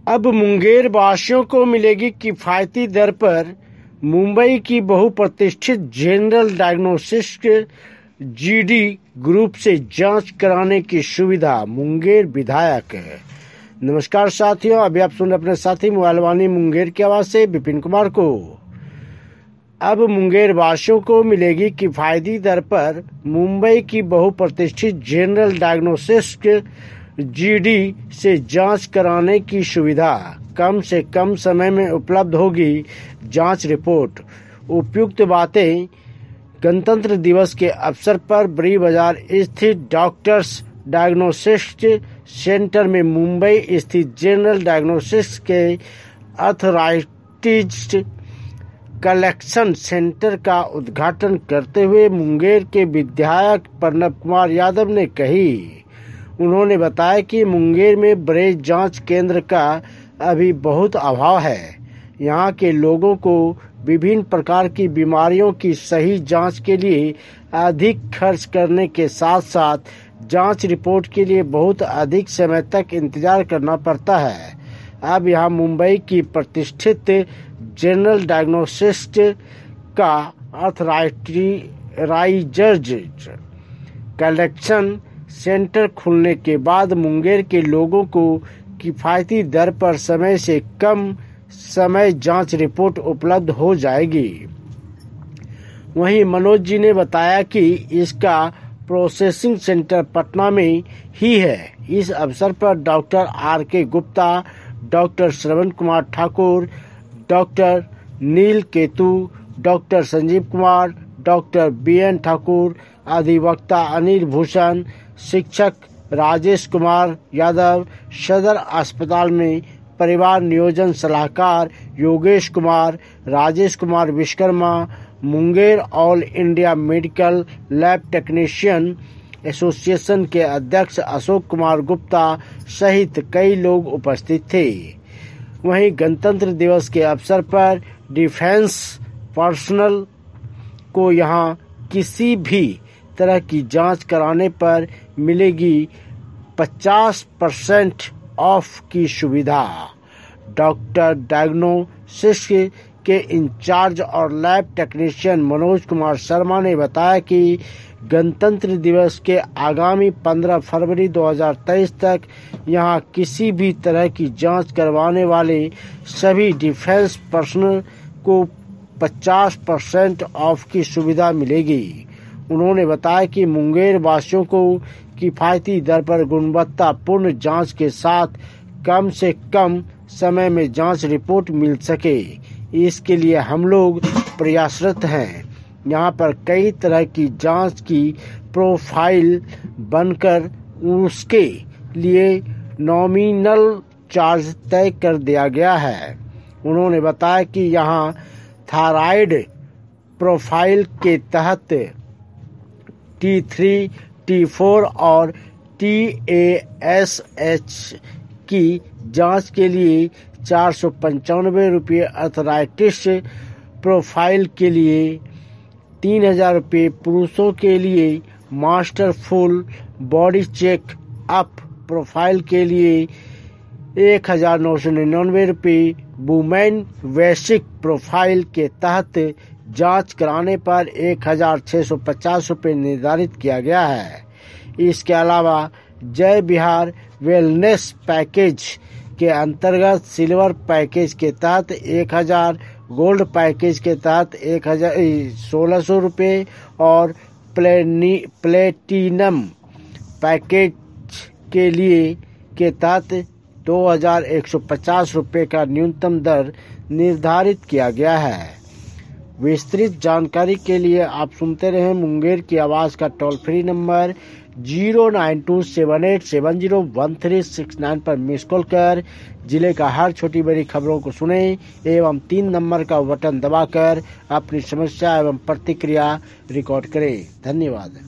अब मुंगेर वासियों को मिलेगी किफायती दर पर मुंबई की बहुप्रतिष्ठित जनरल डायग्नोस्टिक जीडी ग्रुप से जांच कराने की सुविधा। मुंगेर विधायक। नमस्कार साथियों, अभी आप सुन अपने साथी मोबाइल वाणी मुंगेर की आवाज से विपिन कुमार को। अब मुंगेर वासियों को मिलेगी किफायती दर पर मुंबई की बहुप्रतिष्ठित जनरल डायग्नोस्टिक जीडी से जांच कराने की सुविधा। कम से कम समय में उपलब्ध होगी जांच रिपोर्ट। उपयुक्त बातें। गणतंत्र दिवस के अवसर पर बड़ी बाजार स्थित डॉक्टर्स डायग्नोस्टिक सेंटर में मुंबई स्थित जनरल डायग्नोस्टिक्स के ऑथराइज्ड कलेक्शन सेंटर का उद्घाटन करते हुए मुंगेर के विधायक प्रणब कुमार यादव ने कही। उन्होंने बताया कि मुंगेर में बड़े जांच केंद्र का अभी बहुत अभाव है। यहाँ के लोगों को विभिन्न प्रकार की बीमारियों की सही जांच के लिए अधिक खर्च करने के साथ साथ जांच रिपोर्ट के लिए बहुत अधिक समय तक इंतजार करना पड़ता है। अब यहाँ मुंबई की प्रतिष्ठित जनरल डायग्नोस्टिक का ऑथराइज्ड कलेक्शन सेंटर खुलने के बाद मुंगेर के लोगों को किफायती दर पर समय से कम समय जांच रिपोर्ट उपलब्ध हो जाएगी। वहीं मनोज जी ने बताया कि इसका प्रोसेसिंग सेंटर पटना में ही है। इस अवसर पर doctor RK. Gupta, doctor Shravan Kumar Thakur, doctor Neel Ketu, doctor Sanjeev Kumar, doctor BN. Thakur, अधिवक्ता अनिल भूषण, शिक्षक राजेश कुमार यादव, सदर अस्पताल में परिवार नियोजन सलाहकार Yogesh Kumar, Rajesh Kumar Vishwakarma, Munger all India medical lab technician association के अध्यक्ष अशोक कुमार गुप्ता सहित कई लोग उपस्थित थे। वहीं गणतंत्र दिवस के अवसर पर डिफेंस पर्सनल को यहां किसी भी तरह की जांच कराने पर मिलेगी 50% ऑफ की सुविधा। डॉक्टर डायग्नोस्टिक्स के इंचार्ज और लैब टेक्नीशियन मनोज कुमार शर्मा ने बताया कि गणतंत्र दिवस के आगामी 15 फरवरी 2023 तक यहां किसी भी तरह की जांच करवाने वाले सभी डिफेंस पर्सनल को 50% ऑफ की सुविधा मिलेगी। उन्होंने बताया कि मुंगेर वासियों को किफायती दर पर गुणवत्तापूर्ण जांच के साथ कम से कम समय में जांच रिपोर्ट मिल सके, इसके लिए हम लोग प्रयासरत हैं। यहाँ पर कई तरह की जांच की प्रोफाइल बनकर उसके लिए नॉमिनल चार्ज तय कर दिया गया है। उन्होंने बताया कि यहाँ थायराइड प्रोफाइल के तहत T3, T4 और TASH की जांच के लिए 495 रुपये, अर्थराइटिस प्रोफाइल के लिए 3000 रुपये, पुरुषों के लिए master full body check up profile के लिए 1999 रुपये, वुमेन बेसिक प्रोफाइल के तहत जांच कराने पर 1650 रुपये निर्धारित किया गया है। इसके अलावा जय बिहार वेलनेस पैकेज के अंतर्गत सिल्वर पैकेज के तहत 1000, गोल्ड पैकेज के तहत 1600 रुपये और प्लेटिनम पैकेज के लिए के तहत 2150 रुपये का न्यूनतम दर निर्धारित किया गया है। विस्तृत जानकारी के लिए आप सुनते रहें मुंगेर की आवाज का टोल फ्री नंबर 09278701369 पर मिस कॉल कर जिले का हर छोटी बड़ी खबरों को सुने एवं 3 नंबर का बटन दबाकर अपनी समस्या एवं प्रतिक्रिया रिकॉर्ड करें। धन्यवाद।